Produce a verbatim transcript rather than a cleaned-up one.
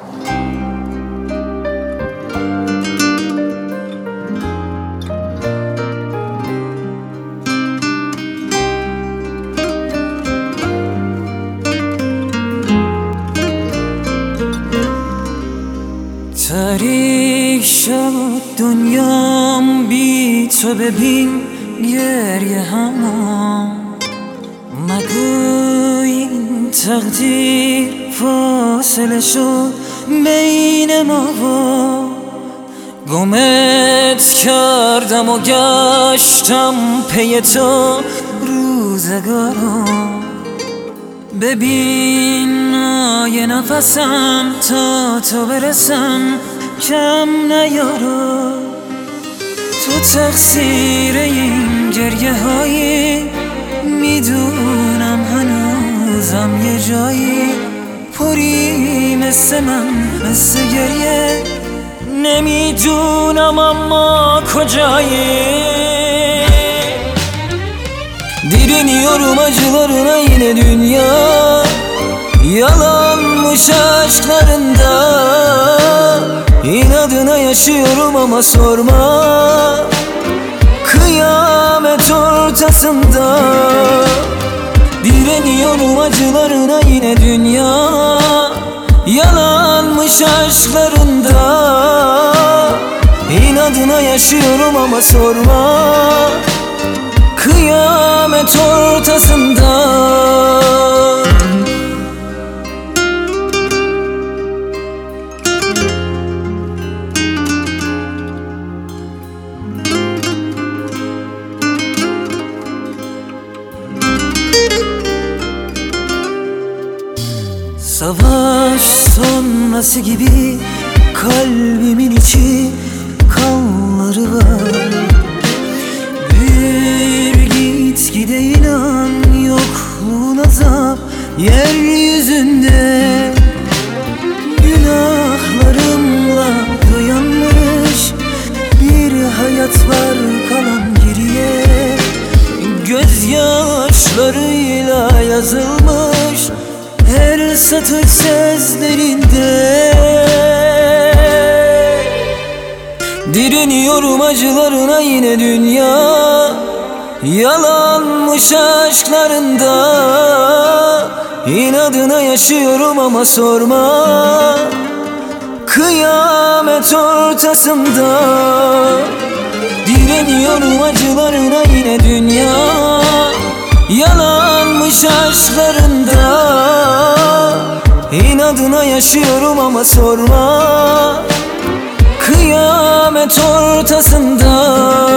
تاریک شد دنیام بی تو، ببین گریه همو مگو این تقدیر فاصله شد بین ما و گمت کردم و گشتم پی تو روزگارم. ببین آیه نفسم تا تو برسم کم نیارو. تو تقصیر این گریه هایی میدونم هنوزم یه جایی پری مثل من مثل گریه نمیدونم اما kocayı. Direniyorum acılarına yine dünya, yalanmış aşklarında. İnadına yaşıyorum ama sorma, kıyamet ortasında. Direniyorum acılarına yine dünya, yalanmış aşklarında. İnadına yaşıyorum ama sorma, kıyamet ortasında. Savaş sonrası gibi kalbimin içi kanları var. Bir gitgide inan yokluğun azap yeryüzünde. Günahlarımla dayanmış bir hayat var kalan geriye. Gözyaşlarıyla yazılmış her satır sözlerinde. Direniyorum acılarına yine dünya, yalanmış aşklarında. İnadına yaşıyorum ama sorma, kıyamet ortasında. Direniyorum acılarına yine dünya, yalanmış aşklarında. İnadına yaşıyorum ama sorma, kıyamet ortasında.